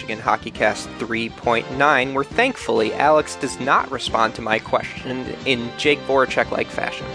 Michigan HockeyCast 3.9, where thankfully Alex does not respond to my question in Jake Voracek-like fashion.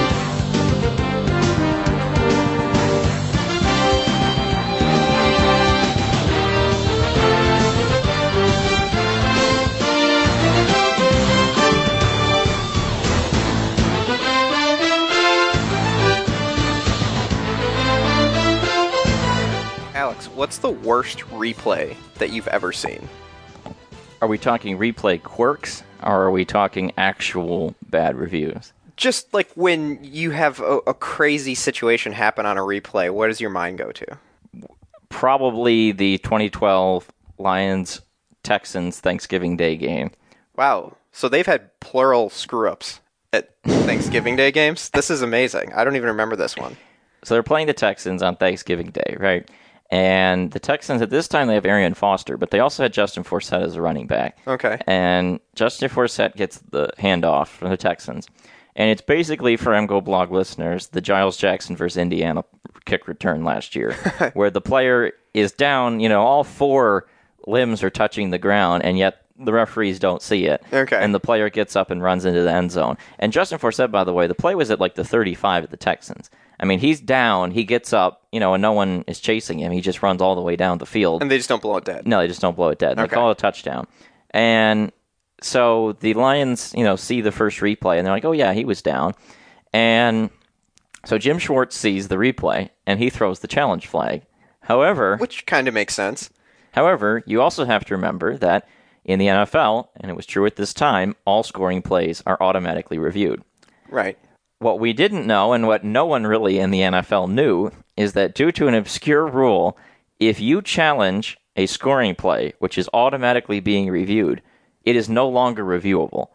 Alex, what's the worst replay that you've ever seen? Are we talking replay quirks, or are we talking actual bad reviews? Just like when you have a crazy situation happen on a replay, what does your mind go to? Probably the 2012 Lions-Texans Thanksgiving Day game. Wow. So they've had plural screw-ups at Thanksgiving Day games? This is amazing. I don't even remember this one. So they're playing the Texans on Thanksgiving Day, right? And the Texans, at this time, they have Arian Foster, but they also had Justin Forsett as a running back. Okay. And Justin Forsett gets the handoff from the Texans. And it's basically, for MGO blog listeners, the Giles Jackson versus Indiana kick return last year, where the player is down, all four limbs are touching the ground, and yet the referees don't see it. Okay. And the player gets up and runs into the end zone. And Justin Forsett, by the way, the play was at like the 35 of the Texans. I mean, he's down, he gets up, and no one is chasing him. He just runs all the way down the field. And they just don't blow it dead? No, they just don't blow it dead. They call it a touchdown. And so the Lions, see the first replay, and they're like, oh, yeah, he was down. And so Jim Schwartz sees the replay, and he throws the challenge flag. However... Which kind of makes sense. However, you also have to remember that in the NFL, and it was true at this time, all scoring plays are automatically reviewed. Right. What we didn't know, and what no one really in the NFL knew, is that due to an obscure rule, if you challenge a scoring play, which is automatically being reviewed, it is no longer reviewable.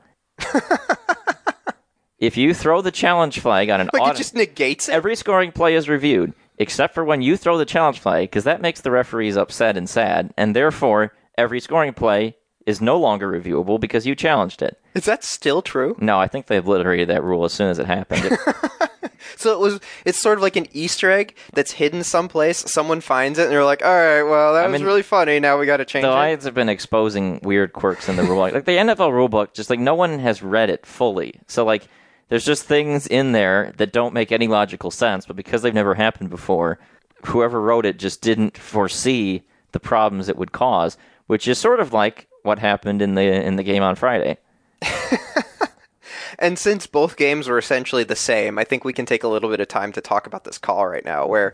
If you throw the challenge flag on an it just negates it? Every scoring play is reviewed, except for when you throw the challenge flag, because that makes the referees upset and sad, and therefore, every scoring play is no longer reviewable because you challenged it. Is that still true? No, I think they obliterated that rule as soon as it happened. So it's sort of like an Easter egg that's hidden someplace. Someone finds it, and they're like, all right, well, that was really funny. Now we got to change it. The Lions have been exposing weird quirks in the rule. Like the NFL rulebook, just like no one has read it fully. So like there's just things in there that don't make any logical sense, but because they've never happened before, whoever wrote it just didn't foresee the problems it would cause, which is sort of like what happened in the game on Friday. And since both games were essentially the same, I think we can take a little bit of time to talk about this call right now, where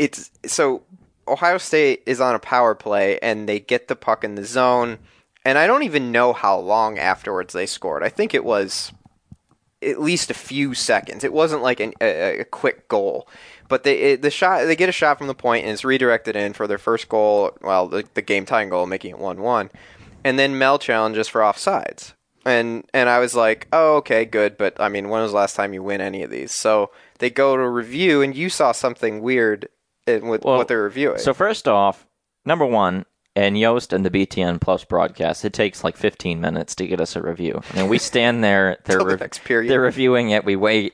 so Ohio State is on a power play, and they get the puck in the zone, and I don't even know how long afterwards they scored. I think it was at least a few seconds. It wasn't like a quick goal. But they get a shot from the point, and it's redirected in for their first goal, well, the game-tying goal, making it 1-1. And then Mel challenges for offsides. And I was like, oh, okay, good, but, I mean, when was the last time you win any of these? So they go to review, and you saw something weird with what they're reviewing. So first off, number one, and Yost and the BTN Plus broadcast, it takes like 15 minutes to get us a review. I mean, we stand there, they're reviewing it, we wait,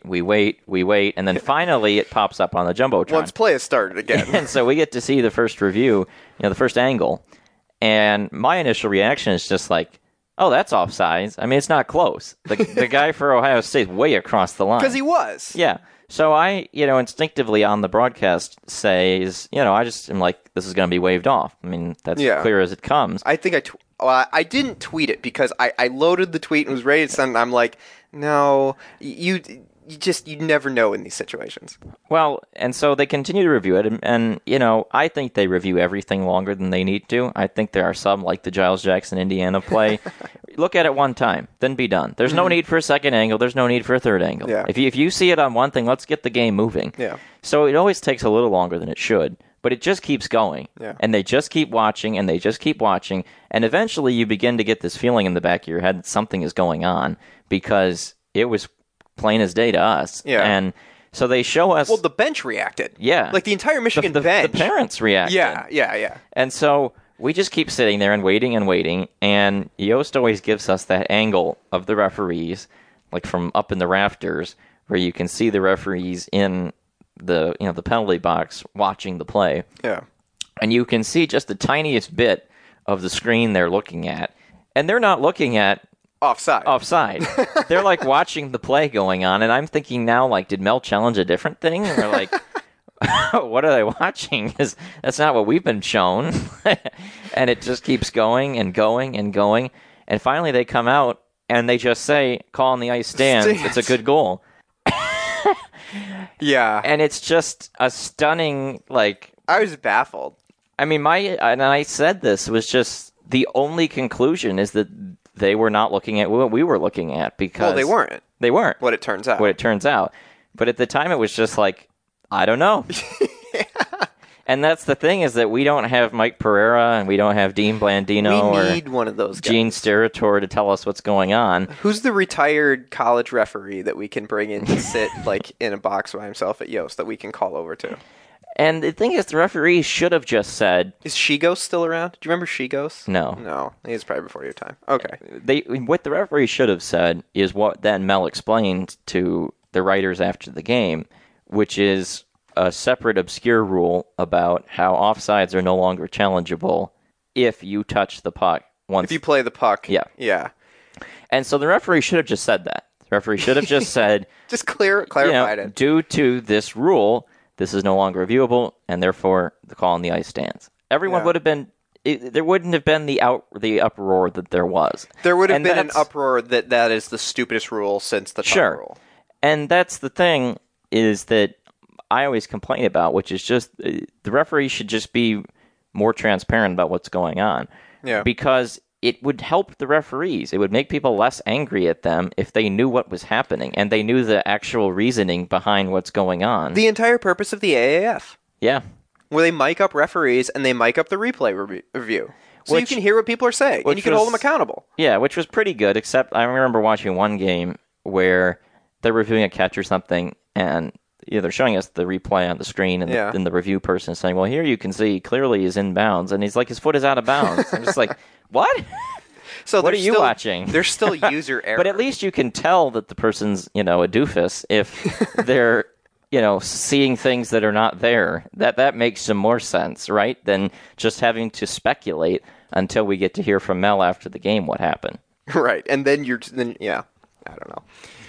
and then finally it pops up on the Jumbotron. Once play has started again. And so we get to see the first review, the first angle. And my initial reaction is just like, oh, that's offsides. I mean, it's not close. The guy for Ohio State's way across the line. Because he was. Yeah. So I, instinctively on the broadcast says, I just am like, this is going to be waved off. I mean, that's clear as it comes. I think I didn't tweet it because I loaded the tweet and was ready to send it, and I'm like, no, you never know in these situations. Well, and so they continue to review it, and I think they review everything longer than they need to. I think there are some, like the Giles Jackson Indiana play, look at it one time, then be done. There's no need for a second angle. There's no need for a third angle. Yeah. If you see it on one thing, let's get the game moving. Yeah. So it always takes a little longer than it should, but it just keeps going. Yeah. And they just keep watching, and they just keep watching, and eventually you begin to get this feeling in the back of your head that something is going on, because it was plain as day to us. Yeah. And so they show us... Well, the bench reacted. Yeah. Like the entire Michigan bench. The parents reacted. Yeah. And so we just keep sitting there and waiting, and Yost always gives us that angle of the referees, like from up in the rafters, where you can see the referees in the the penalty box watching the play. Yeah. And you can see just the tiniest bit of the screen they're looking at, and they're not looking at offside. They're like watching the play going on, and I'm thinking now, like, did Mel challenge a different thing? Or like, what are they watching? Because that's not what we've been shown. And it just keeps going and going and going. And finally they come out and they just say, call on the ice stands. It's a good goal. Yeah. And it's just a stunning, like... I was baffled. I mean, and I said this, was just the only conclusion is that they were not looking at what we were looking at because... Well, they weren't. They weren't. What it turns out. But at the time, it was just like, I don't know. Yeah. And that's the thing, is that we don't have Mike Pereira and we don't have Dean Blandino we need one of those guys. Gene Steratore to tell us what's going on. Who's the retired college referee that we can bring in to sit like in a box by himself at Yost that we can call over to? And the thing is, the referee should have just said... Is Shigos still around? Do you remember Shigos? No. No. He's probably before your time. Okay. What the referee should have said is what then Mel explained to the writers after the game, which is a separate obscure rule about how offsides are no longer challengeable if you touch the puck once. If you play the puck. Yeah. Yeah. And so the referee should have just said that. The referee should have just said... just clarified it. Due to this rule... This is no longer reviewable, and therefore the call on the ice stands. Everyone would have been... there wouldn't have been the uproar that there was. There would have been an uproar that is the stupidest rule since the puck rule. And that's the thing, is that I always complain about, which is just the referee should just be more transparent about what's going on. Yeah. Because it would help the referees. It would make people less angry at them if they knew what was happening and they knew the actual reasoning behind what's going on. The entire purpose of the AAF. Yeah. Where they mic up referees and they mic up the replay review. So you can hear what people are saying and you can hold them accountable. Yeah, which was pretty good, except I remember watching one game where they're reviewing a catch or something and they're showing us the replay on the screen and the review person is saying, well, here you can see clearly he's in bounds. And he's like, his foot is out of bounds. I'm just like... What? So what are you watching? There's still user error. But at least you can tell that the person's, a doofus if they're, seeing things that are not there. That makes some more sense, right? Than just having to speculate until we get to hear from Mel after the game what happened. Right. And then I don't know.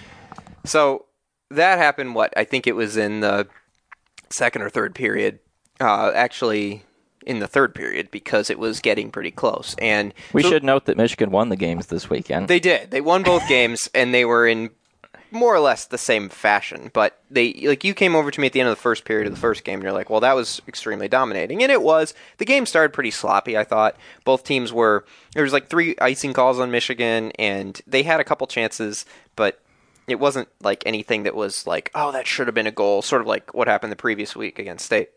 So that happened, I think it was in the second or third period. Actually... in the third period because it was getting pretty close. And we should note that Michigan won the games this weekend. They did. They won both games, and they were in more or less the same fashion. But you came over to me at the end of the first period of the first game, and you're like, well, that was extremely dominating. And it was. The game started pretty sloppy, I thought. Both teams there was 3 icing calls on Michigan, and they had a couple chances, but it wasn't like anything that was like, oh, that should have been a goal, sort of like what happened the previous week against State.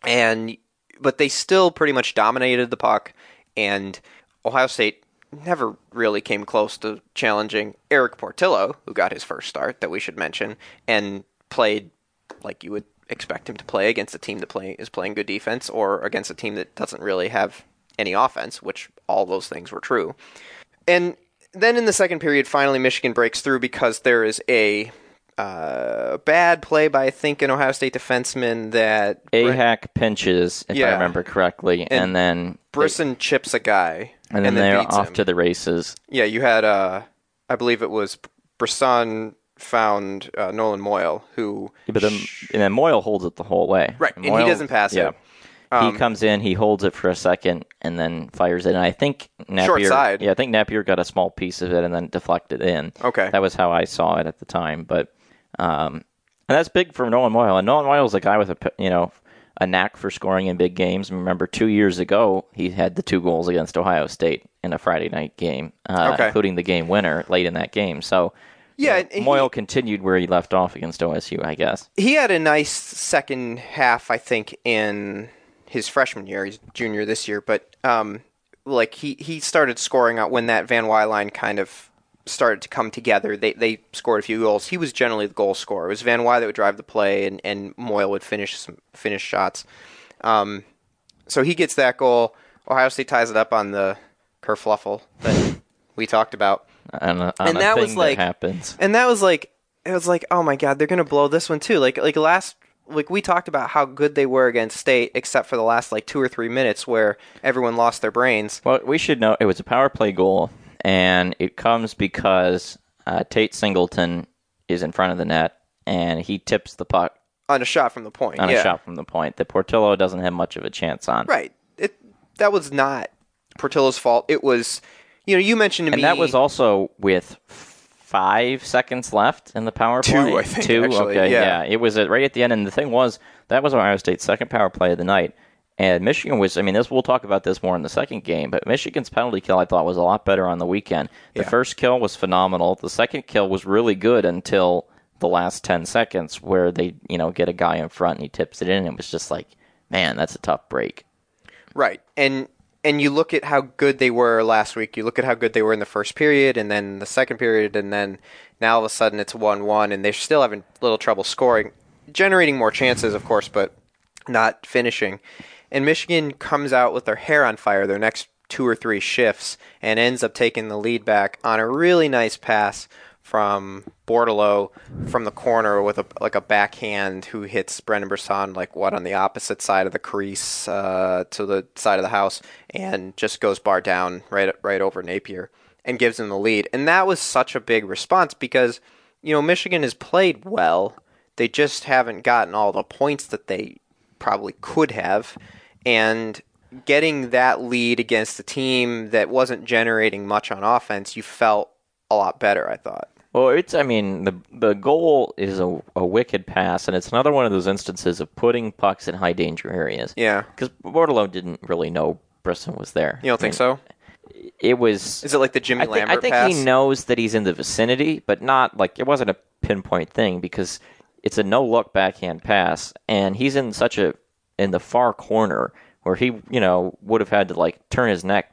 But they still pretty much dominated the puck, and Ohio State never really came close to challenging Eric Portillo, who got his first start that we should mention, and played like you would expect him to play against a team that is playing good defense or against a team that doesn't really have any offense, which all those things were true. And then in the second period, finally Michigan breaks through because there is a... bad play by, I think, an Ohio State defenseman that... Ahak pinches, if I remember correctly, and then... Brisson chips a guy. And then they're off to the races. Yeah, you had, I believe it was Brisson found Nolan Moyle, who... Yeah, but and then Moyle holds it the whole way. Right, and Moyle, he doesn't pass it. He comes in, he holds it for a second, and then fires it. And I think Napier... Short side. Yeah, I think Napier got a small piece of it and then deflected in. Okay. That was how I saw it at the time, but... and that's big for Nolan Moyle. And Nolan Moyle's a guy with a knack for scoring in big games. Remember, 2 years ago, he had the 2 goals against Ohio State in a Friday night game, including the game winner late in that game. So, Moyle continued where he left off against OSU, I guess. He had a nice second half, I think, in his freshman year. He's junior this year, but he started scoring out when that Van Wyline kind of started to come together. They scored a few goals. He was generally the goal scorer. It was Van Wy that would drive the play, and Moyle would finish shots. So he gets that goal. Ohio State ties it up on the kerfluffle that we talked about. And that was like happens. And that was like, it was like, oh my god, they're gonna blow this one too. Like last like we talked about how good they were against State, except for the last like 2 or 3 minutes where everyone lost their brains. Well, we should know it was a power play goal, and it comes because Tate Singleton is in front of the net, and he tips the puck On a shot from the point. a shot from the point that Portillo doesn't have much of a chance on. Right. That was not Portillo's fault. It was, you mentioned to me. And that was also with 5 seconds left in the power play. 2, I think. 2, actually. okay, Yeah. It was right at the end. And the thing was, that was Ohio State's second power play of the night. And Michigan was, we'll talk about this more in the second game, but Michigan's penalty kill, I thought, was a lot better on the weekend. The first kill was phenomenal. The second kill was really good until the last 10 seconds where they, get a guy in front and he tips it in. And it was just like, man, that's a tough break. Right. And you look at how good they were last week. You look at how good they were in the first period and then the second period, and then now all of a sudden it's 1-1, and they're still having a little trouble scoring, generating more chances, of course, but not finishing. And Michigan comes out with their hair on fire their next 2 or 3 shifts and ends up taking the lead back on a really nice pass from Bordelot from the corner with a backhand who hits Brendan Brisson on the opposite side of the crease to the side of the house, and just goes bar down right over Napier and gives him the lead. And that was such a big response because Michigan has played well. They just haven't gotten all the points that they probably could have, and getting that lead against a team that wasn't generating much on offense, you felt a lot better, I thought. Well, the goal is a wicked pass, and it's another one of those instances of putting pucks in high danger areas. Yeah. Because Bordelot didn't really know Brisson was there. You don't think so? It was... Is it like the Jimmy Lambert pass? I think he knows that he's in the vicinity, but not it wasn't a pinpoint thing because it's a no-look backhand pass, and he's in in the far corner where he, would have had to turn his neck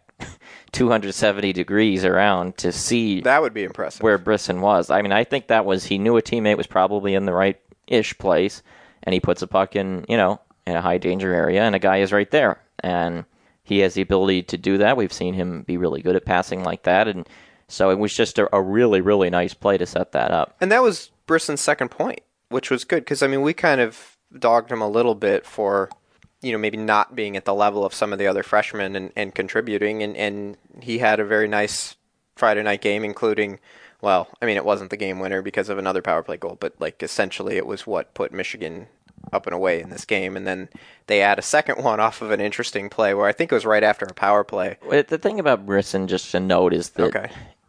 270 degrees around to see that would be impressive where Brisson was. I think that was, he knew a teammate was probably in the right-ish place, and he puts a puck in a high danger area, and a guy is right there. And he has the ability to do that. We've seen him be really good at passing like that, and so it was just a really, really nice play to set that up. And that was Brisson's second point, which was good, because we kind of dogged him a little bit for maybe not being at the level of some of the other freshmen and contributing. And he had a very nice Friday night game, including, it wasn't the game winner because of another power play goal, but essentially it was what put Michigan up and away in this game. And then they add a second one off of an interesting play where I think it was right after a power play. The thing about Brisson, just to note, is that,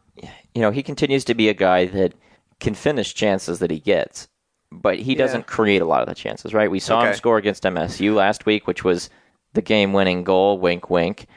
he continues to be a guy that can finish chances that he gets. But he doesn't create a lot of the chances, right? We saw him score against MSU last week, which was the game-winning goal, wink, wink,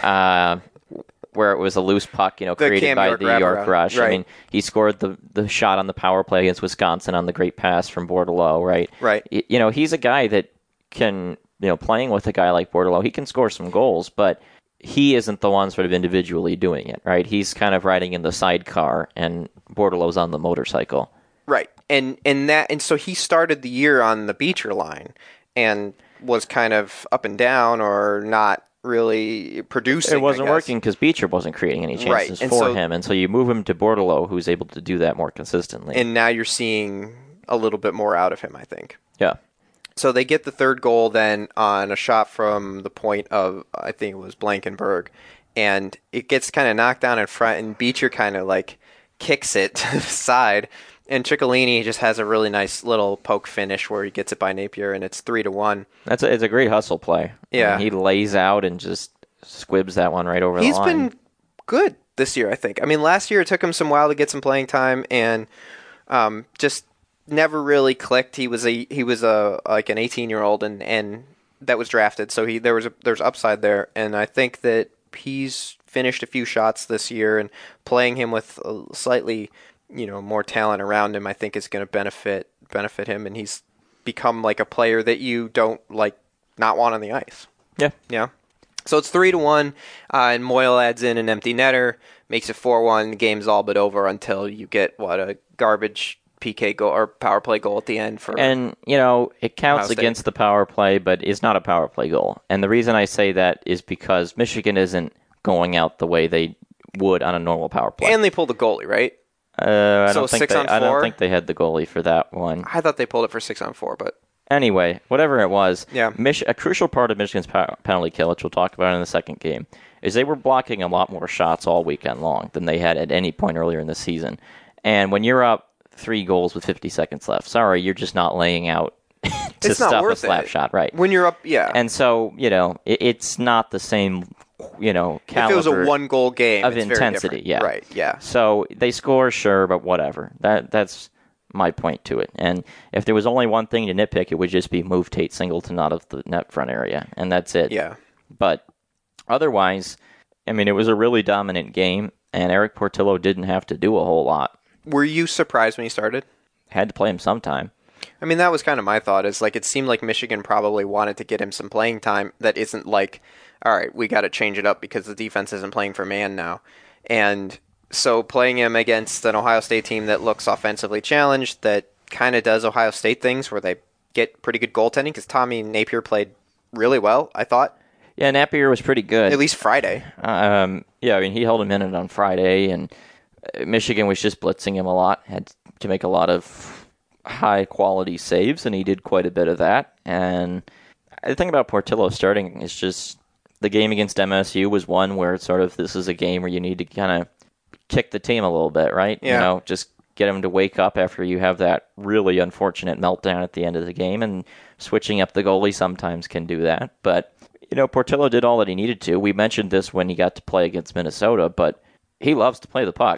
where it was a loose puck, created by the York Rush. Right. He scored the shot on the power play against Wisconsin on the great pass from Bordelot, right? Right. He's a guy that can, playing with a guy like Bordelot, he can score some goals, but he isn't the one sort of individually doing it, right? He's kind of riding in the sidecar, and Bordelot's on the motorcycle. Right. And so he started the year on the Beecher line and was kind of up and down or not really producing. It wasn't working because Beecher wasn't creating any chances for him. And so you move him to Bordelot, who's able to do that more consistently. And now you're seeing a little bit more out of him, I think. Yeah. So they get the third goal then on a shot from the point of, I think it was Blankenberg. And it gets kind of knocked down in front, and Beecher kind of kicks it to the side. And Ciccolini just has a really nice little poke finish where he gets it by Napier, and it's 3-1. It's a great hustle play. Yeah. He lays out and just squibs that one right over the line. He's been good this year, I think. Last year it took him some while to get some playing time, and just never really clicked. He was an 18-year-old, and that was drafted, so there's upside there. And I think that he's finished a few shots this year, and playing him with a slightly more talent around him, I think is going to benefit him, and he's become a player that you don't not want on the ice. Yeah. Yeah. So it's 3-1, and Moyle adds in an empty netter, makes it 4-1. The game's all but over until you get a garbage PK goal or power play goal at the end and it counts against the power play, but it's not a power play goal. And the reason I say that is because Michigan isn't going out the way they would on a normal power play. And they pulled the goalie, right? I don't think they had the goalie for that one. I thought they pulled it for 6-on-4, but Anyway, whatever it was, Yeah. A crucial part of Michigan's penalty kill, which we'll talk about in the second game, is they were blocking a lot more shots all weekend long than they had at any point earlier in the season. And when you're up 3 goals with 50 seconds left, sorry, you're just not laying out to stuff a slap shot, right? When you're up, yeah. And so, it's not the same, caliber. If it was a 1-goal game, of it's intensity, very yeah. Right, yeah. So they score, sure, but whatever. That's my point to it. And if there was only one thing to nitpick, it would just be move Tate Singleton out of the net front area, and that's it. Yeah. But otherwise, I mean, it was a really dominant game, and Eric Portillo didn't have to do a whole lot. Were you surprised when he started? Had to play him sometime. I mean, that was kind of my thought, is like it seemed like Michigan probably wanted to get him some playing time that isn't like, all right, we got to change it up because the defense isn't playing for man now. And so playing him against an Ohio State team that looks offensively challenged, that kind of does Ohio State things where they get pretty good goaltending, because Tommy Napier played really well, I thought. Yeah, Napier was pretty good. At least Friday. Yeah, I mean, he held him in it on Friday, and Michigan was just blitzing him a lot, had to make a lot of high-quality saves, and he did quite a bit of that. And the thing about Portillo starting is just the game against MSU was one where it's sort of, this is a game where you need to kind of kick the team a little bit, right? Yeah. Just get them to wake up after you have that really unfortunate meltdown at the end of the game, and switching up the goalie sometimes can do that. But, Portillo did all that he needed to. We mentioned this when he got to play against Minnesota, but he loves to play the puck.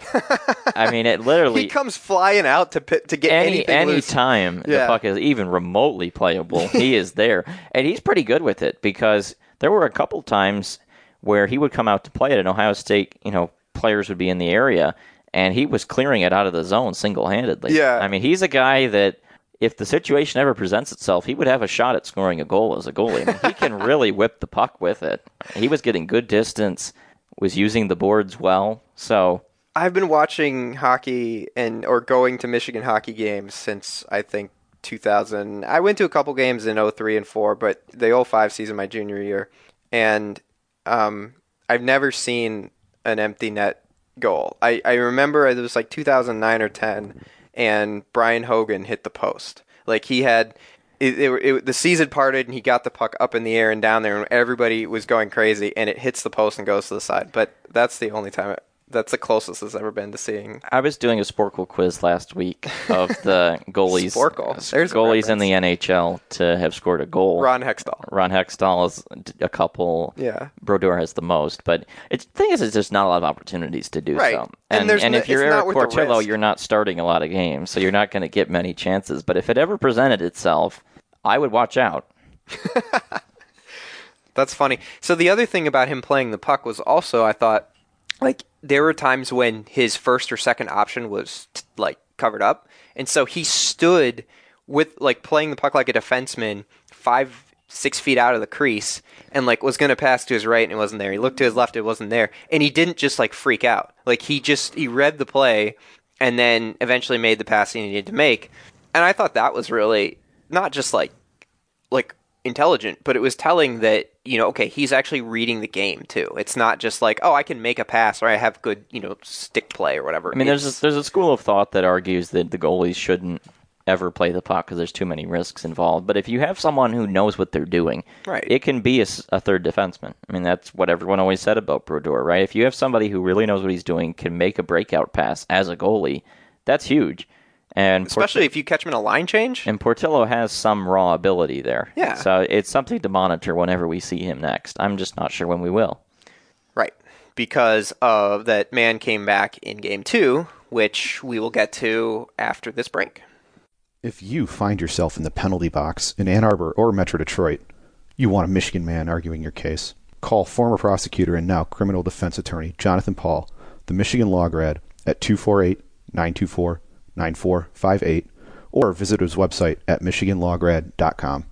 I mean, it literally... He comes flying out to get anything loose. Time the puck is even remotely playable, he is there. And he's pretty good with it, because there were a couple times where he would come out to play it, and Ohio State, players would be in the area, and he was clearing it out of the zone single-handedly. Yeah. I mean, he's a guy that, if the situation ever presents itself, he would have a shot at scoring a goal as a goalie. I mean, he can really whip the puck with it. He was getting good distance, was using the boards well, so... I've been watching hockey or going to Michigan hockey games since, I think, 2000. I went to a couple games in 03 and 4, but the 05 season, my junior year, and I've never seen an empty net goal. I remember it was like 2009 or 10, and Brian Hogan hit the post. Like, he had... the season parted, and he got the puck up in the air and down there, and everybody was going crazy, and it hits the post and goes to the side. But that's the only time... That's the closest it's ever been to seeing. I was doing a Sporkle quiz last week of the goalies goalies in the NHL to have scored a goal. Ron Hextall is a couple. Yeah. Brodeur has the most. But the thing is, there's not a lot of opportunities to do so. And if you're Eric Portillo, you're not starting a lot of games, so you're not going to get many chances. But if it ever presented itself, I would watch out. That's funny. So the other thing about him playing the puck was also, I thought, like, there were times when his first or second option was covered up, and so he stood with playing the puck like a defenseman 5-6 feet out of the crease, and was going to pass to his right and it wasn't there. He looked to his left, it wasn't there, and he didn't just freak out. He read the play and then eventually made the pass he needed to make. And I thought that was really not just like intelligent, but it was telling that, okay, he's actually reading the game too. It's not just I can make a pass or I have good, stick play or whatever. I mean, there's a school of thought that argues that the goalies shouldn't ever play the puck because there's too many risks involved. But if you have someone who knows what they're doing, right, it can be a third defenseman. I mean, that's what everyone always said about Brodeur, right? If you have somebody who really knows what he's doing, can make a breakout pass as a goalie, that's huge. And especially if you catch him in a line change. And Portillo has some raw ability there. Yeah. So it's something to monitor whenever we see him next. I'm just not sure when we will. Right. Because of that man came back in Game 2, which we will get to after this break. If you find yourself in the penalty box in Ann Arbor or Metro Detroit, you want a Michigan man arguing your case, call former prosecutor and now criminal defense attorney Jonathan Paul, the Michigan Law Grad, at 248-924-9458, or visit his website at michiganlawgrad.com.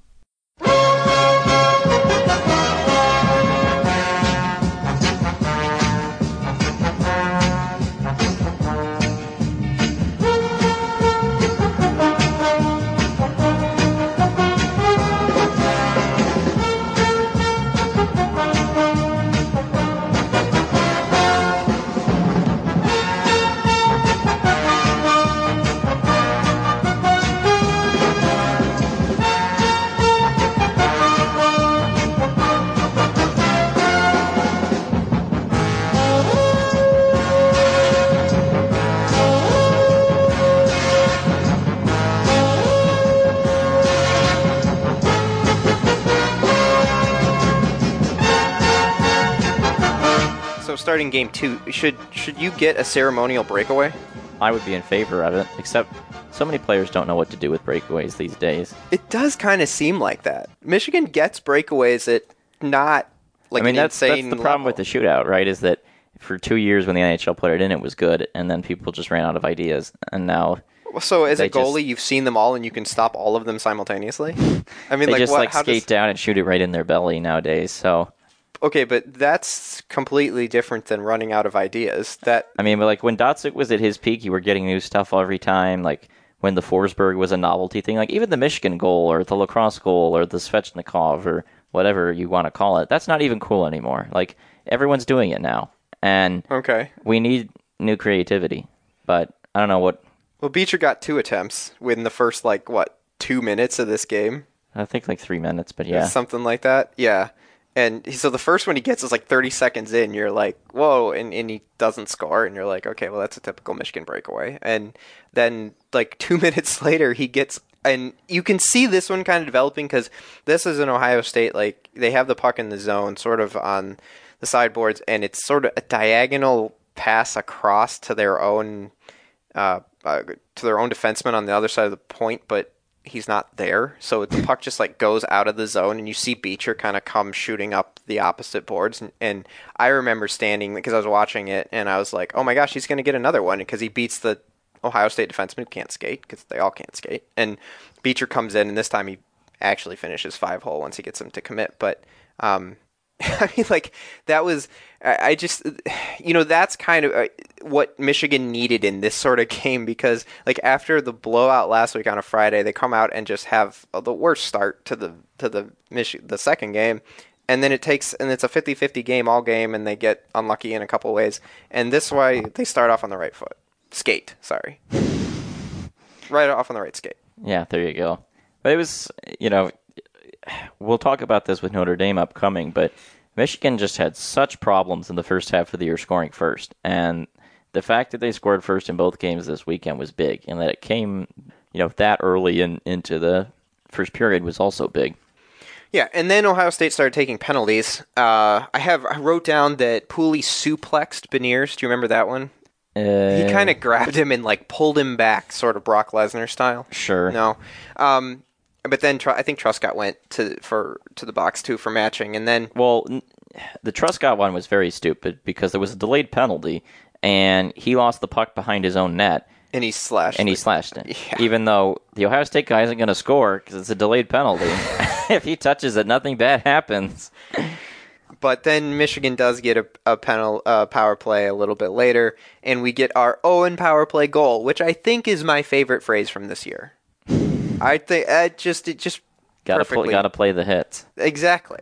So starting game 2, should you get a ceremonial breakaway? I would be in favor of it, except so many players don't know what to do with breakaways these days. It does kind of seem like that. Michigan gets breakaways at not like an that's insane the problem level. with the shootout, right? Is that for 2 years when the NHL put it in, it was good, and then people just ran out of ideas, and now So as a they goalie, just- you've seen them all, and you can stop all of them simultaneously. I mean, they like just what? How skate down and shoot it right in their belly nowadays. So Okay, but that's completely different than running out of ideas. But like when Dotsuk was at his peak, you were getting new stuff every time. Like when the Forsberg was a novelty thing, like even the Michigan goal or the lacrosse goal or the Svechnikov or whatever you want to call it, that's not even cool anymore. Like everyone's doing it now, and okay. we need new creativity. But I don't know what. Well, Beecher got 2 attempts within the first 2 minutes of this game. I think 3 minutes, but yeah. Something like that. Yeah. And so the first one he gets is 30 seconds in. You're like, whoa, and he doesn't score. And you're like, okay, well, that's a typical Michigan breakaway. And then 2 minutes later, he gets, and you can see this one kind of developing because this is in Ohio State. They have the puck in the zone sort of on the sideboards, and it's sort of a diagonal pass across to their own defenseman on the other side of the point, but he's not there, so the puck just goes out of the zone, and you see Beecher kind of come shooting up the opposite boards, and I remember standing because I was watching it, and I was like, oh my gosh, he's going to get another one because he beats the Ohio State defenseman who can't skate because they all can't skate, and Beecher comes in, and this time he actually finishes 5-hole once he gets him to commit, but that was, I just, that's kind of what Michigan needed in this sort of game because, after the blowout last week on a Friday, they come out and just have the worst start to the second game, and then it's a 50-50 game all game, and they get unlucky in a couple ways, and this is why they start off on the right foot. Right off on the right skate. Yeah, there you go. But it was, we'll talk about this with Notre Dame upcoming, but Michigan just had such problems in the first half of the year scoring first. And the fact that they scored first in both games this weekend was big. And that it came, that early into the first period was also big. Yeah, and then Ohio State started taking penalties. I wrote down that Pooley suplexed Beniers. Do you remember that one? He kind of grabbed him and pulled him back, sort of Brock Lesnar style. Sure. No. But then I think Truscott went to the box too for matching, and then the Truscott one was very stupid because there was a delayed penalty, and he lost the puck behind his own net, and he slashed it. Yeah. Even though the Ohio State guy isn't going to score because it's a delayed penalty. If he touches it, nothing bad happens. But then Michigan does get a power play a little bit later, and we get our Owen power play goal, which I think is my favorite phrase from this year. I think it just gotta play the hits exactly,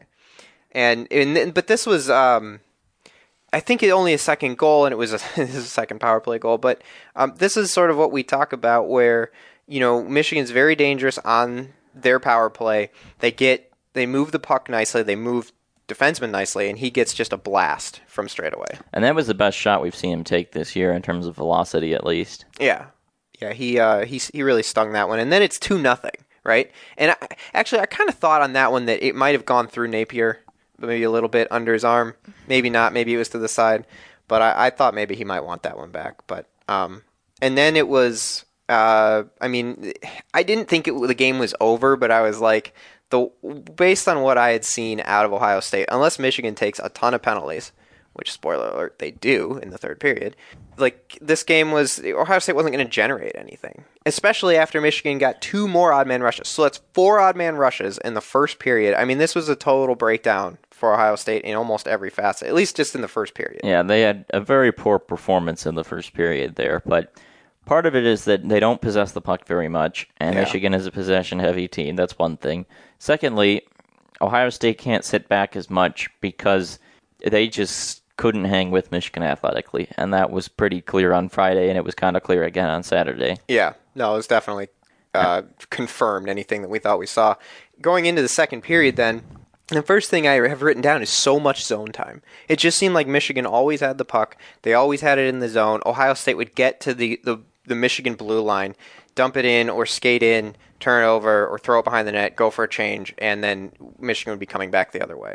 but this was I think it only a second goal, and it was a second power play goal. But this is sort of what we talk about, where Michigan's very dangerous on their power play. They move the puck nicely, they move defenseman nicely, and he gets just a blast from straight away. And that was the best shot we've seen him take this year in terms of velocity, at least. Yeah. Yeah, he really stung that one, and then it's 2-0, right? And I kind of thought on that one that it might have gone through Napier, maybe a little bit under his arm, maybe not, maybe it was to the side, but I thought maybe he might want that one back. But and then it was, I didn't think the game was over, but I was like, based on what I had seen out of Ohio State, unless Michigan takes a ton of penalties, which, spoiler alert, they do in the third period, this game Ohio State wasn't going to generate anything, especially after Michigan got 2 more odd man rushes. So that's 4 odd man rushes in the first period. I mean, this was a total breakdown for Ohio State in almost every facet, at least just in the first period. Yeah, they had a very poor performance in the first period there, but part of it is that they don't possess the puck very much, and Michigan is a possession-heavy team. That's one thing. Secondly, Ohio State can't sit back as much because they just couldn't hang with Michigan athletically, and that was pretty clear on Friday, and it was kind of clear again on Saturday. Yeah, no, it was definitely confirmed anything that we thought we saw. Going into the second period then, the first thing I have written down is so much zone time. It just seemed like Michigan always had the puck. They always had it in the zone. Ohio State would get to the Michigan blue line, dump it in or skate in, turn it over, or throw it behind the net, go for a change, and then Michigan would be coming back the other way.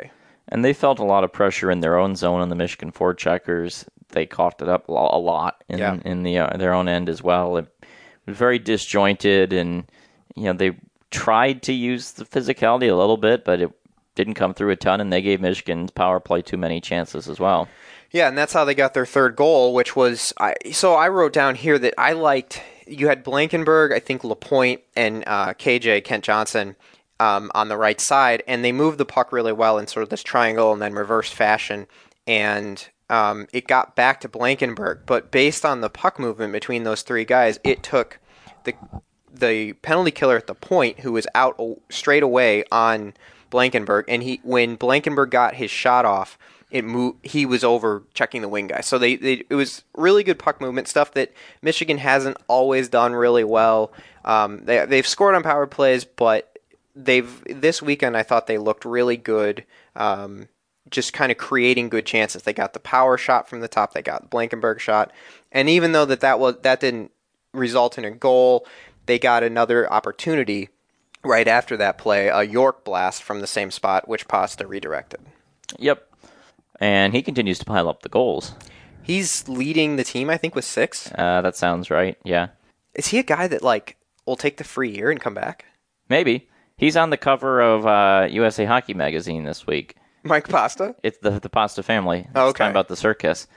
And they felt a lot of pressure in their own zone on the Michigan forecheckers. They coughed it up a lot in their own end as well. It was very disjointed, and they tried to use the physicality a little bit, but it didn't come through a ton, and they gave Michigan's power play too many chances as well. Yeah, and that's how they got their third goal, which was so I wrote down here that I liked. You had Blankenberg, I think Lapointe, and KJ Kent Johnson on the right side, and they moved the puck really well in sort of this triangle and then reverse fashion, and it got back to Blankenberg. But based on the puck movement between those three guys, it took the penalty killer at the point, who was out straight away on Blankenberg, and when Blankenberg got his shot off, he was over checking the wing guy. So it was really good puck movement stuff that Michigan hasn't always done really well. They've scored on power plays, but this weekend I thought they looked really good, just kind of creating good chances. They got the power shot from the top, they got the Blankenberg shot, and even though that didn't result in a goal, they got another opportunity right after that play, a York blast from the same spot, which Pasta redirected. Yep. And he continues to pile up the goals. He's leading the team, I think, with 6. That sounds right, yeah. Is he a guy that will take the free year and come back? Maybe. He's on the cover of USA Hockey Magazine this week. Mike Pasta? It's the Pasta family. Oh, okay. It's talking about the circus.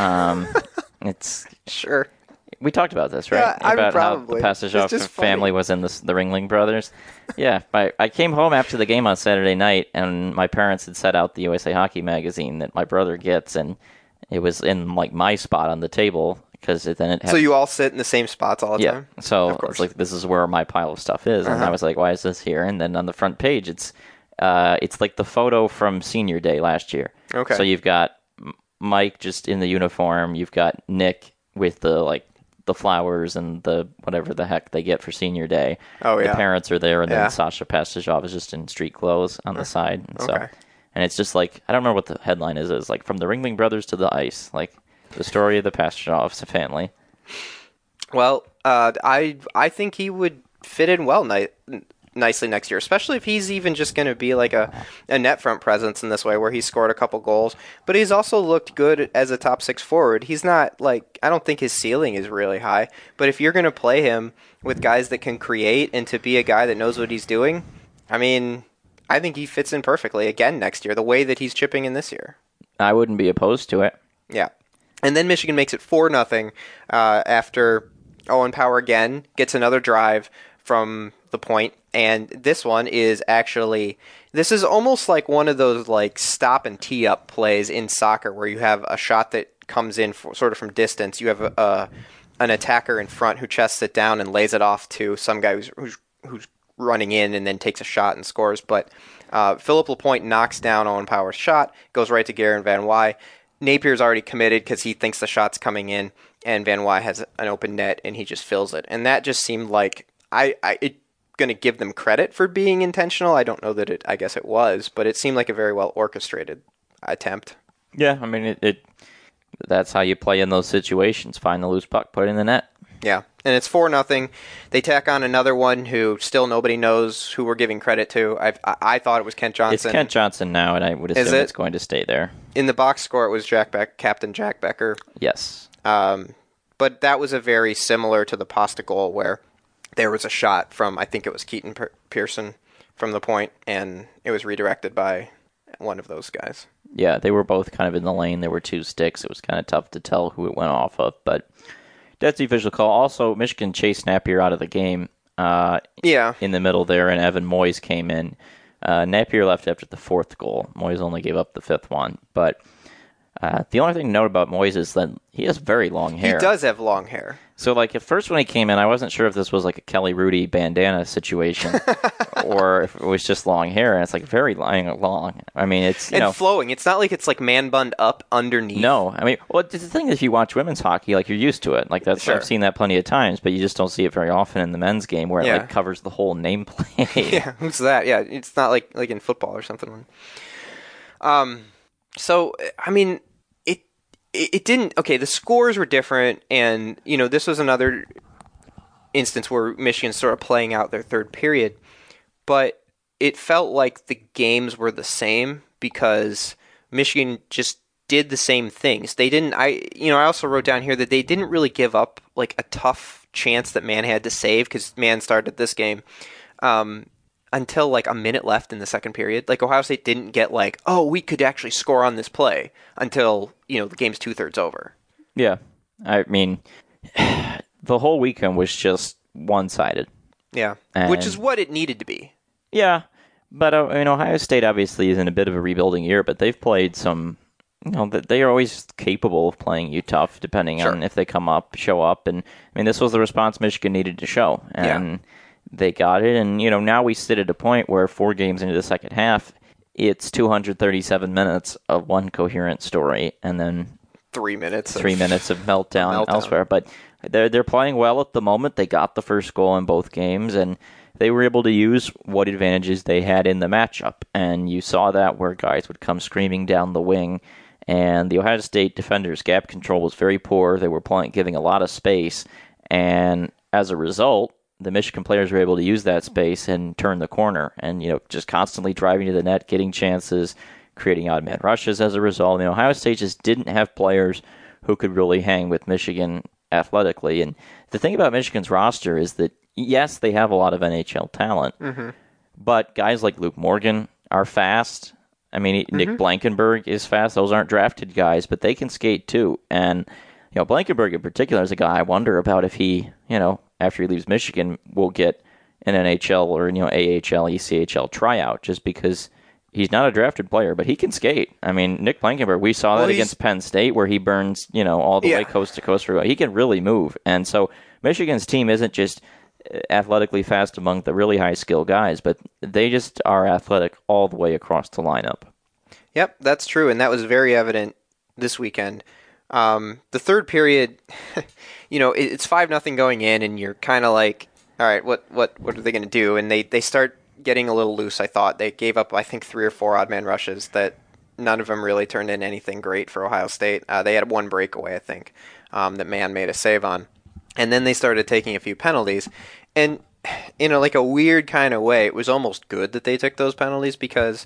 It's sure. We talked about this, right? Yeah, about probably. How the Pastujov family was in the Ringling Brothers. Yeah, I came home after the game on Saturday night, and my parents had set out the USA Hockey Magazine that my brother gets, and it was in my spot on the table because then it had. So you all sit in the same spots all the time? So it's like, this is where my pile of stuff is, and I was like, why is this here? And then on the front page, it's like the photo from Senior Day last year. Okay. So you've got Mike just in the uniform. You've got Nick with the flowers and the whatever the heck they get for Senior Day. Oh, yeah. The parents are there, and then Sasha Pastujov is just in street clothes on the side. And and it's just like, I don't remember what the headline is. It's like, from the Ringling Brothers to the ice, like the story of the Pastujovs family. Well, I think he would fit in well nicely next year, especially if he's even just going to be like a net front presence in this way, where he scored a couple goals. But he's also looked good as a top 6 forward. He's not I don't think his ceiling is really high, but if you're going to play him with guys that can create and to be a guy that knows what he's doing, I mean, I think he fits in perfectly again next year, the way that he's chipping in this year. I wouldn't be opposed to it. Yeah. And then Michigan makes it 4-0 after Owen Power again gets another drive from the point. And this one is this is almost like one of those stop and tee up plays in soccer where you have a shot that comes in sort of from distance. You have an attacker in front who chests it down and lays it off to some guy who's running in and then takes a shot and scores. But Philip Lapointe knocks down Owen Power's shot, goes right to Guerin Van Wy. Napier's already committed because he thinks the shot's coming in, and Van Wy has an open net, and he just fills it. And that just seemed like it's going to give them credit for being intentional. I don't know that I guess it was, but it seemed like a very well orchestrated attempt. Yeah, I mean, that's how you play in those situations. Find the loose puck, put it in the net. Yeah, and it's 4-0. They tack on another one who still nobody knows who we're giving credit to. I thought it was Kent Johnson. It's Kent Johnson now, and I would assume it's going to stay there. In the box score, it was Captain Jack Becker. Yes. But that was a very similar to the Pasta goal where there was a shot from, I think it was Keaton Pearson from the point, and it was redirected by one of those guys. Yeah, they were both kind of in the lane. There were 2 sticks. It was kind of tough to tell who it went off of, but that's the official call. Also, Michigan chased Napier out of the game in the middle there, and Evan Moyes came in. Napier left after the 4th goal. Moyes only gave up the 5th one, but the only thing to note about Moyes is that he has very long hair. He does have long hair. So, at first when he came in, I wasn't sure if this was like a Kelly Rudy bandana situation or if it was just long hair, and it's very long. I mean, it's, and flowing. It's not like it's man bunned up underneath. No. I mean, well, the thing is, if you watch women's hockey, you're used to it. Sure. I've seen that plenty of times, but you just don't see it very often in the men's game where it covers the whole nameplate. Yeah, who's that? Yeah, it's not like in football or something. So, I mean, it didn't... Okay, the scores were different, and, this was another instance where Michigan's sort of playing out their third period, but it felt like the games were the same because Michigan just did the same things. They didn't. I also wrote down here that they didn't really give up like a tough chance that Man had to save, because Man started this game until like a minute left in the second period. Like Ohio State didn't get like, oh, we could actually score on this play until the game's 2/3 over. Yeah, I mean, the whole weekend was just one-sided. Yeah, And which is what it needed to be. Yeah, but Ohio State obviously is in a bit of a rebuilding year, but they've played some. They are always capable of playing you tough, depending on if they show up. And I mean, this was the response Michigan needed to show, and they got it. And now we sit at a point where 4 games into the second half, it's 237 minutes of one coherent story, and then 3 minutes. 3 minutes of meltdown elsewhere. But they're playing well at the moment. They got the first goal in both games, and they were able to use what advantages they had in the matchup. And you saw that where guys would come screaming down the wing. And the Ohio State defenders' gap control was very poor. They were giving a lot of space. And as a result, the Michigan players were able to use that space and turn the corner. And, just constantly driving to the net, getting chances, creating odd man rushes as a result. Ohio State just didn't have players who could really hang with Michigan athletically. And the thing about Michigan's roster is that, yes, they have a lot of NHL talent, but guys like Luke Morgan are fast. I mean, Nick Blankenberg is fast. Those aren't drafted guys, but they can skate too. And, Blankenberg in particular is a guy I wonder about if he, after he leaves Michigan, will get an NHL or, AHL, ECHL tryout, just because he's not a drafted player, but he can skate. I mean, Nick Blankenberg, we saw that against Penn State where he burns, all the way coast to coast. He can really move. And so Michigan's team isn't just athletically fast among the really high skill guys, but they just are athletic all the way across the lineup. Yep, that's true, and that was very evident this weekend. The third period, it's 5-0 going in, and you're kind of like, all right, what are they going to do? And they start getting a little loose, I thought. They gave up, I think, 3 or 4 odd man rushes that none of them really turned in anything great for Ohio State. They had one breakaway, I think, that Man made a save on. And then they started taking a few penalties. And in like a weird kind of way, it was almost good that they took those penalties because,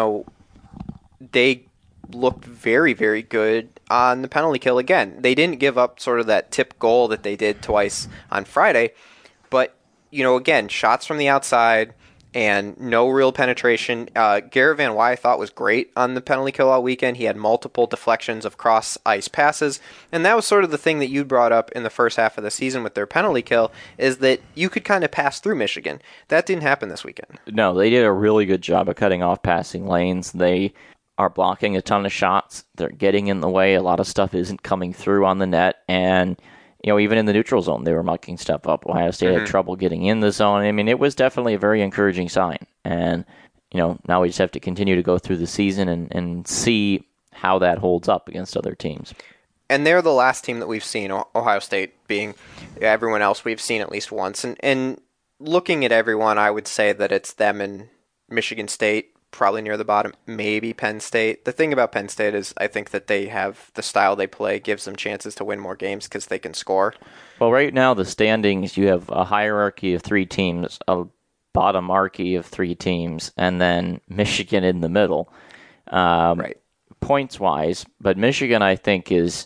they looked very, very good on the penalty kill again. They didn't give up sort of that tip goal that they did twice on Friday. But, again, shots from the outside and no real penetration. Garrett Van Wy I thought was great on the penalty kill all weekend. He had multiple deflections of cross-ice passes, and that was sort of the thing that you brought up in the first half of the season with their penalty kill, is that you could kind of pass through Michigan. That didn't happen this weekend. No, they did a really good job of cutting off passing lanes. They are blocking a ton of shots. They're getting in the way. A lot of stuff isn't coming through on the net, and even in the neutral zone, they were mucking stuff up. Ohio State had trouble getting in the zone. I mean, it was definitely a very encouraging sign. And, now we just have to continue to go through the season and see how that holds up against other teams. And they're the last team that we've seen, Ohio State being everyone else we've seen at least once. And looking at everyone, I would say that it's them and Michigan State, probably near the bottom, maybe Penn State. The thing about Penn State is I think that they have the style they play gives them chances to win more games because they can score. Well, right now, the standings, you have a hierarchy of 3 teams, a bottomarchy of 3 teams, and then Michigan in the middle. Right. Points-wise, but Michigan, I think, is,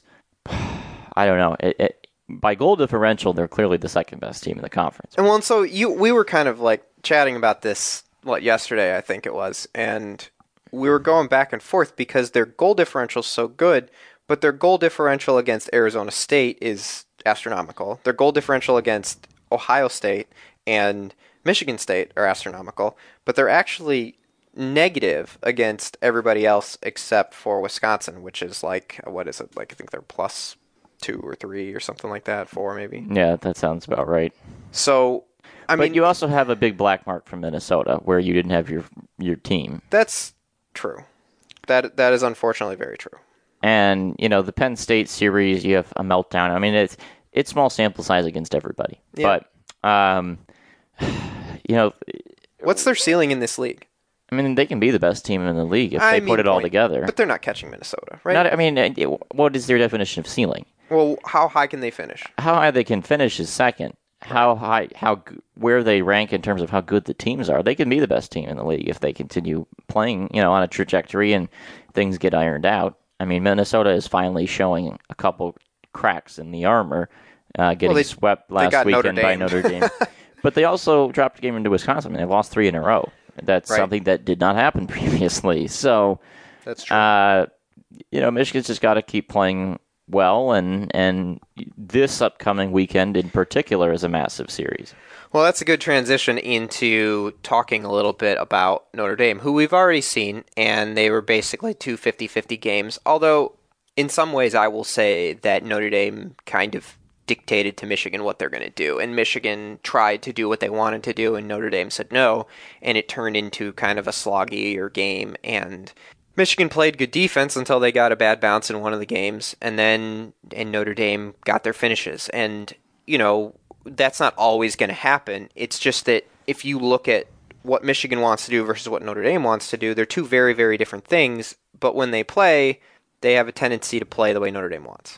I don't know, by goal differential, they're clearly the second best team in the conference. And so we were kind of like chatting about this, yesterday, I think it was, and we were going back and forth because their goal differential is so good, but their goal differential against Arizona State is astronomical. Their goal differential against Ohio State and Michigan State are astronomical, but they're actually negative against everybody else except for Wisconsin, which is like, what is it? Like, I think they're +2 or 3 or something like that, 4 maybe. Yeah, that sounds about right. So, but you also have a big black mark from Minnesota where you didn't have your team. That's true. That is unfortunately very true. And, the Penn State series, you have a meltdown. I mean, it's small sample size against everybody. Yeah. But, what's their ceiling in this league? I mean, they can be the best team in the league if they put it all together. But they're not catching Minnesota, right? What is their definition of ceiling? Well, how high can they finish? How high they can finish is second. where they rank in terms of how good the teams are. They can be the best team in the league if they continue playing, on a trajectory and things get ironed out. I mean, Minnesota is finally showing a couple cracks in the armor, getting swept last weekend by Notre Dame. But they also dropped a game into Wisconsin. I mean, they lost 3 in a row. That's something that did not happen previously. So that's true. Michigan's just got to keep playing well, and this upcoming weekend in particular is a massive series. Well, that's a good transition into talking a little bit about Notre Dame, who we've already seen, and they were basically 2 50-50 games, although in some ways I will say that Notre Dame kind of dictated to Michigan what they're going to do, and Michigan tried to do what they wanted to do, and Notre Dame said no, and it turned into kind of a sloggier game, and Michigan played good defense until they got a bad bounce in one of the games, and Notre Dame got their finishes, and that's not always going to happen. It's just that if you look at what Michigan wants to do versus what Notre Dame wants to do, they're two very, very different things. But when they play, they have a tendency to play the way Notre Dame wants.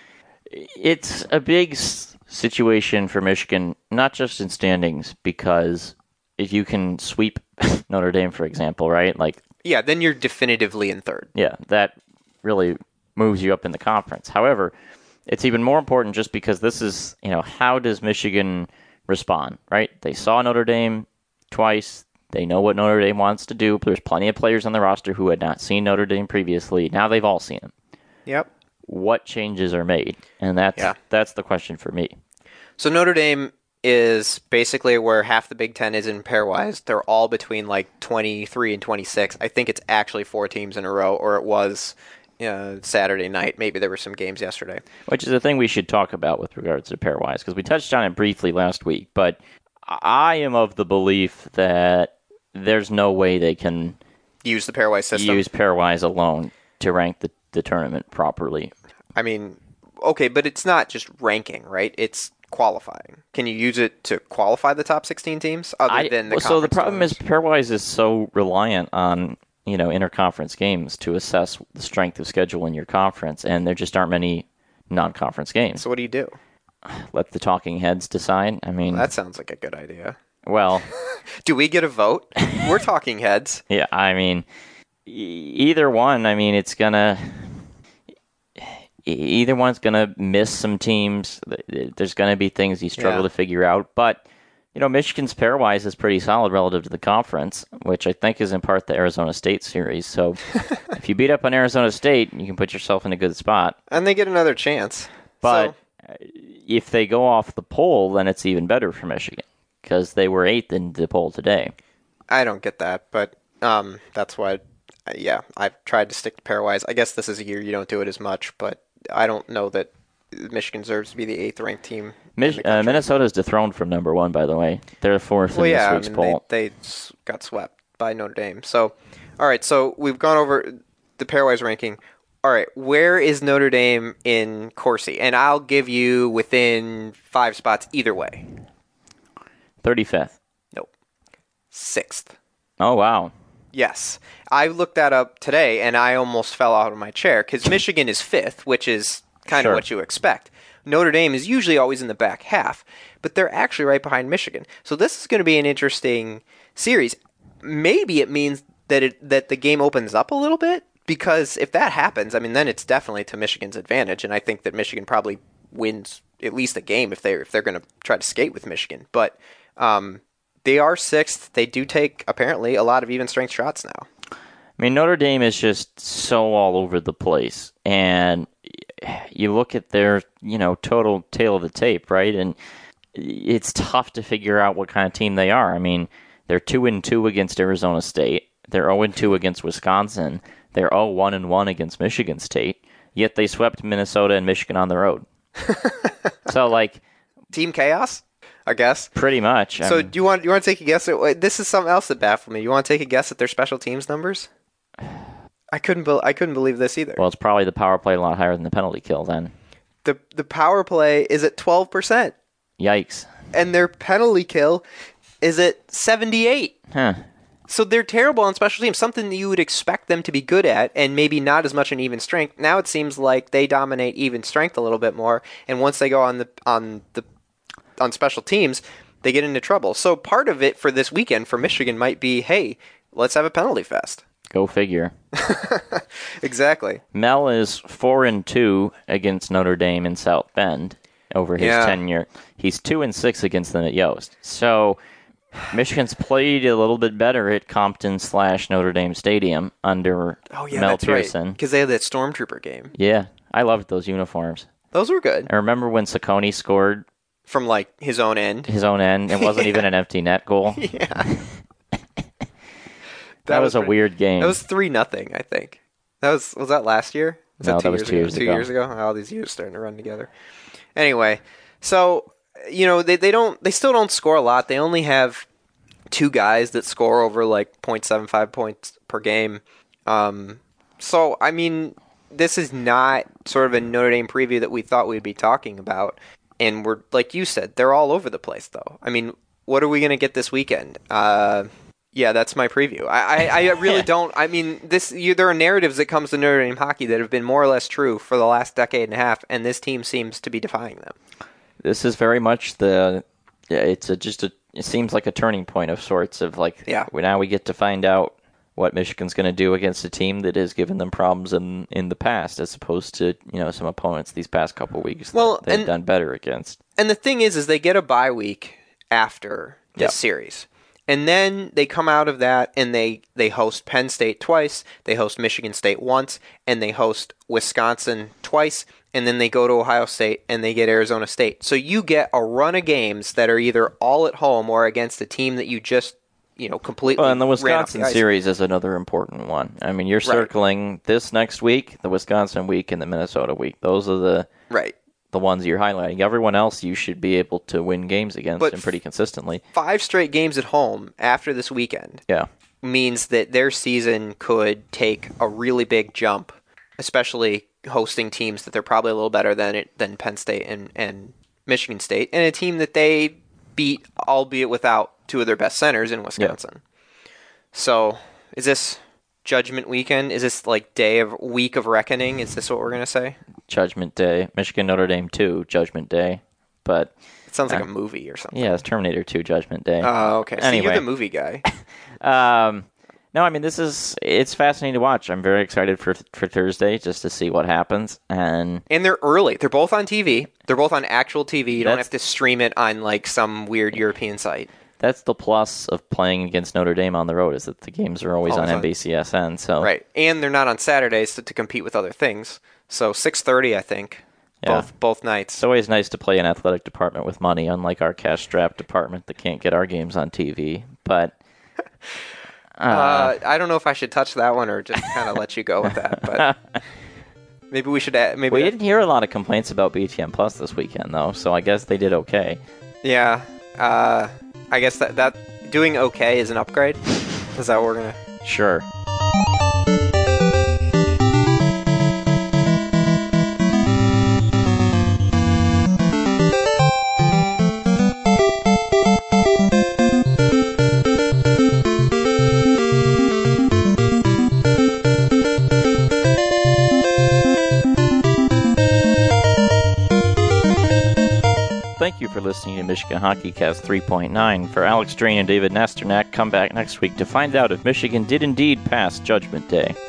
It's a big situation for Michigan, not just in standings, because if you can sweep Notre Dame, for example, right? Yeah, then you're definitively in third. Yeah, that really moves you up in the conference. However, it's even more important just because this is, how does Michigan respond, right? They saw Notre Dame twice. They know what Notre Dame wants to do. There's plenty of players on the roster who had not seen Notre Dame previously. Now they've all seen him. Yep. What changes are made? And that's the question for me. So Notre Dame is basically where half the Big Ten is in pairwise. They're all between 23 and 26. I think it's actually 4 teams in a row, or it was Saturday night. Maybe there were some games yesterday. Which is a thing we should talk about with regards to pairwise, because we touched on it briefly last week. But I am of the belief that there's no way they can use the pairwise system. Use pairwise alone to rank the tournament properly. I mean, okay, but it's not just ranking, right? It's qualifying. Can you use it to qualify the top 16 teams other than the conference? So the problem is pairwise is so reliant on interconference games to assess the strength of schedule in your conference, and there just aren't many non-conference games. So what do you do? Let the talking heads decide. I mean, that sounds like a good idea. Well, do we get a vote? We're talking heads. Yeah, I mean, either one. I mean, either one's gonna miss some teams. There's gonna be things you struggle to figure out, but Michigan's pairwise is pretty solid relative to the conference, which I think is in part the Arizona State series. So if you beat up on Arizona State, you can put yourself in a good spot. And they get another chance. But if they go off the poll, then it's even better for Michigan, because they were 8th in the poll today. I don't get that, but that's why, I've tried to stick to pairwise. I guess this is a year you don't do it as much, but I don't know that Michigan deserves to be the 8th ranked team. Minnesota is dethroned from number 1, by the way. They're 4th in this week's poll. They got swept by Notre Dame. So, all right, so we've gone over the pairwise ranking. All right, where is Notre Dame in Corsi? And I'll give you within 5 spots either way. 35th. Nope. 6th. Oh, wow. Yes. I looked that up today, and I almost fell out of my chair, because Michigan is 5th, which is kind of what you expect. Notre Dame is usually always in the back half, but they're actually right behind Michigan. So this is going to be an interesting series. Maybe it means that the game opens up a little bit, because if that happens, I mean, then it's definitely to Michigan's advantage, and I think that Michigan probably wins at least a game if they're going to try to skate with Michigan. But they are 6th. They do take, apparently, a lot of even-strength shots now. I mean, Notre Dame is just so all over the place, and you look at their, total tail of the tape, right? And it's tough to figure out what kind of team they are. I mean, they're 2-2 against Arizona State. They're 0-2 against Wisconsin. They're 0-1 against Michigan State. Yet they swept Minnesota and Michigan on the road. So, Team Chaos, I guess. Pretty much. So, do you want to take a guess at? This is something else that baffled me. You want to take a guess at their special teams numbers? I couldn't believe this either. Well, it's probably the power play a lot higher than the penalty kill then. The power play is at 12%. Yikes. And their penalty kill is at 78%. Huh. So they're terrible on special teams, something that you would expect them to be good at, and maybe not as much in even strength. Now it seems like they dominate even strength a little bit more, and once they go on the on special teams, they get into trouble. So part of it for this weekend for Michigan might be, hey, let's have a penalty fest. Go figure. Exactly. Mel is 4-2 against Notre Dame in South Bend over his tenure. He's 2-6 against them at Yost. So Michigan's played a little bit better at Compton/Notre Dame Stadium under Mel Pearson. Because they had that Stormtrooper game. Yeah, I loved those uniforms. Those were good. I remember when Saccone scored from like his own end. It wasn't even an empty net goal. Yeah. That was a weird game. That was 3-0, I think. Was that last year? No, that was 2 years ago. 2 years ago? All these years starting to run together. Anyway, so they still don't score a lot. They only have 2 guys that score over like 0.75 points per game. So I mean, this is not sort of a Notre Dame preview that we thought we'd be talking about. And we're, like you said, they're all over the place though. I mean, what are we going to get this weekend? Yeah, that's my preview. I really don't. I mean, there are narratives that comes to Notre Dame hockey that have been more or less true for the last decade and a half, and this team seems to be defying them. This is very much it seems like a turning point of sorts of like, now we get to find out what Michigan's going to do against a team that has given them problems in the past, as opposed to some opponents these past couple weeks that they've done better against. And the thing is they get a bye week after this series. And then they come out of that and they host Penn State twice, they host Michigan State once, and they host Wisconsin twice, and then they go to Ohio State and they get Arizona State. So you get a run of games that are either all at home or against a team that you just completely. Well, and the Wisconsin series is another important one. I mean, you're circling this next week, the Wisconsin week, and the Minnesota week. Those are the ones you're highlighting. Everyone else you should be able to win games against, and pretty consistently. 5 straight games at home after this weekend means that their season could take a really big jump, especially hosting teams that they're probably a little better than Penn State and Michigan State, and a team that they beat, albeit without 2 of their best centers in Wisconsin. So is this Judgment Weekend? Is this like week of reckoning? Is this what we're going to say? Judgment Day. Michigan Notre Dame 2, Judgment Day. But it sounds like a movie or something. Yeah, it's Terminator 2, Judgment Day. Oh, okay. So anyway. you're the movie guy. No, I mean, it's fascinating to watch. I'm very excited for Thursday just to see what happens. And they're early. They're both on TV. They're both on actual TV. You don't have to stream it on like some weird European site. That's the plus of playing against Notre Dame on the road, is that the games are always on NBCSN. So right, and they're not on Saturdays to compete with other things. So 6:30, I think, both nights. It's always nice to play an athletic department with money, unlike our cash-strapped department that can't get our games on TV. But I don't know if I should touch that one or just kind of let you go with that. But maybe we should. We didn't hear a lot of complaints about BTN Plus this weekend, though, so I guess they did okay. Yeah. I guess that doing okay is an upgrade. Is that what we're gonna? Sure. Thank you for listening to Michigan Hockey Cast 3.9. For Alex Drain and David Nesternak, come back next week to find out if Michigan did indeed pass Judgment Day.